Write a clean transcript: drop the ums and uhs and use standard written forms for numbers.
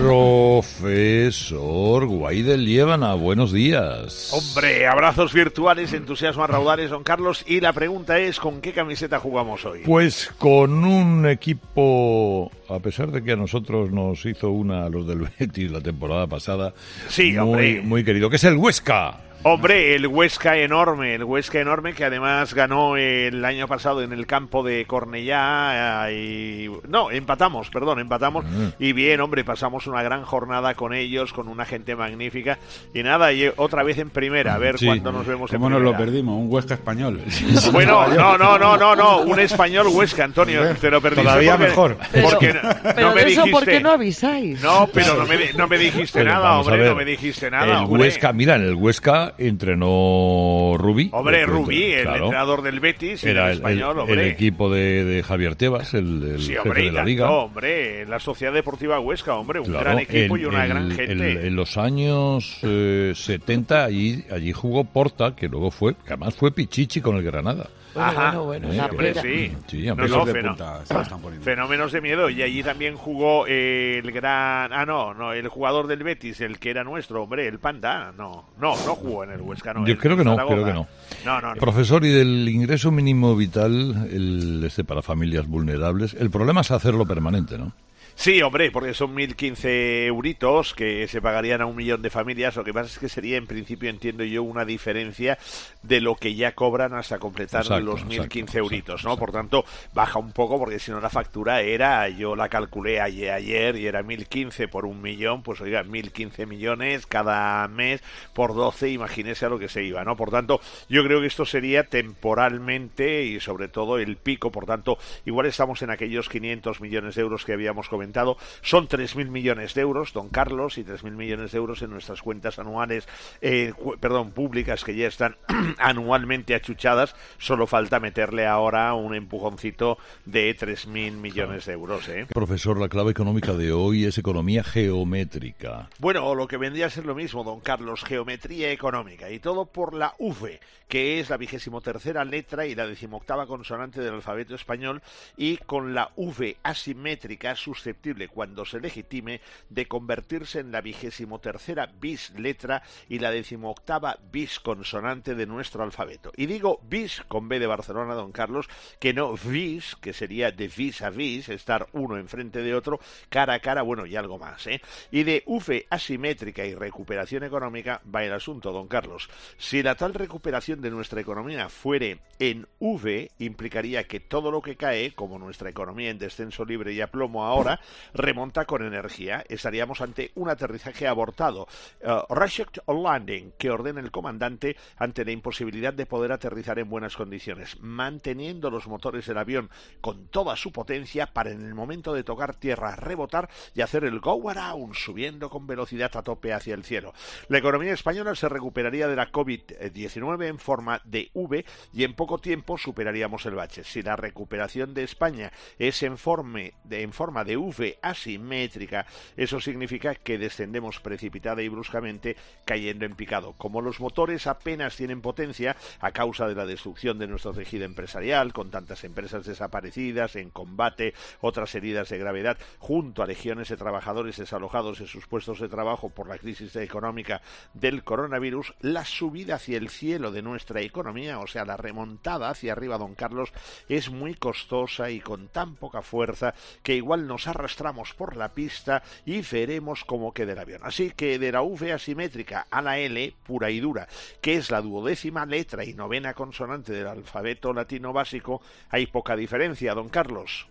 Profesor Guaidel Liébana, buenos días. Hombre, abrazos virtuales, entusiasmo a raudales, don Carlos. Y la pregunta es, ¿con qué camiseta jugamos hoy? Pues con un equipo, a pesar de que a nosotros nos hizo una a los del Betis la temporada pasada, sí, hombre, muy querido, que es el Huesca. Hombre, el Huesca enorme que además ganó el año pasado en el campo de Cornellá empatamos y bien, hombre, pasamos una gran jornada con ellos, con una gente magnífica y nada, y otra vez en primera, a ver cuándo nos vemos en primera. ¿Cómo nos lo perdimos? Un Huesca español. Bueno, no, un español Huesca, Antonio, te lo perdiste. Todavía mejor. Porque pero no me dijiste. ¿Por qué no avisáis? No, pero no me dijiste nada, hombre, no me dijiste nada, el Huesca, mira, en el Huesca entrenó Rubí. Hombre, Rubí, el entrenador del Betis, era el español, el equipo de Javier Tebas, el jefe de la liga. Hombre, la Sociedad Deportiva Huesca, hombre, un gran equipo y una gran gente. En los años 70 allí jugó Porta, que luego que además fue Pichichi con el Granada. Bueno, sí. Fenómenos de miedo. Y allí también jugó el jugador del Betis, el que era nuestro, hombre, el Panda. No jugó en el Huesca, no. Yo creo que no. No. Profesor, y del ingreso mínimo vital, para familias vulnerables, el problema es hacerlo permanente, ¿no? Sí, hombre, porque son 1.015 euritos que se pagarían a 1 millón de familias. Lo que pasa es que sería, en principio, entiendo yo, una diferencia de lo que ya cobran hasta completar los 1.015 euritos, ¿no? Por tanto, baja un poco, porque si no la factura yo la calculé ayer y era 1.015 por 1 millón, pues oiga, 1.015 millones cada mes por 12, imagínese a lo que se iba, ¿no? Por tanto, yo creo que esto sería temporalmente y sobre todo el pico. Por tanto, igual estamos en aquellos 500 millones de euros que habíamos comentado. Son 3.000 millones de euros, don Carlos, y 3.000 millones de euros en nuestras cuentas anuales, públicas, que ya están anualmente achuchadas. Solo falta meterle ahora un empujoncito de 3.000 millones de euros. Profesor, la clave económica de hoy es economía geométrica. Bueno, lo que vendría a ser lo mismo, don Carlos, geometría económica, y todo por la V, que es la 23ª letra y la 18ª consonante del alfabeto español, y con la V asimétrica susceptible, cuando se legitime, de convertirse en la 23ª bis letra y la 18ª bis consonante de nuestro alfabeto. Y digo bis con B de Barcelona, don Carlos, que no vis, que sería de vis a vis, estar uno enfrente de otro, cara a cara, bueno, y algo más, Y de V asimétrica y recuperación económica va el asunto, don Carlos. Si la tal recuperación de nuestra economía fuere en V, implicaría que todo lo que cae, como nuestra economía en descenso libre y a plomo ahora, remonta con energía. Estaríamos ante un aterrizaje abortado, Reset Landing, que ordena el comandante ante la imposibilidad de poder aterrizar en buenas condiciones, manteniendo los motores del avión con toda su potencia para, en el momento de tocar tierra, rebotar y hacer el go around, subiendo con velocidad a tope hacia el cielo. La economía española se recuperaría de la COVID-19 en forma de V y en poco tiempo superaríamos el bache. Si la recuperación de España es en forma de V asimétrica, eso significa que descendemos precipitada y bruscamente, cayendo en picado. Como los motores apenas tienen potencia a causa de la destrucción de nuestro tejido empresarial, con tantas empresas desaparecidas, en combate, otras heridas de gravedad, junto a legiones de trabajadores desalojados de sus puestos de trabajo por la crisis económica del coronavirus, la subida hacia el cielo de nuestra economía, o sea, la remontada hacia arriba, don Carlos, es muy costosa y con tan poca fuerza que igual nos arrastramos por la pista y veremos cómo queda el avión. Así que de la V asimétrica a la L pura y dura, que es la 12ª letra y 9ª consonante del alfabeto latino básico, hay poca diferencia, don Carlos.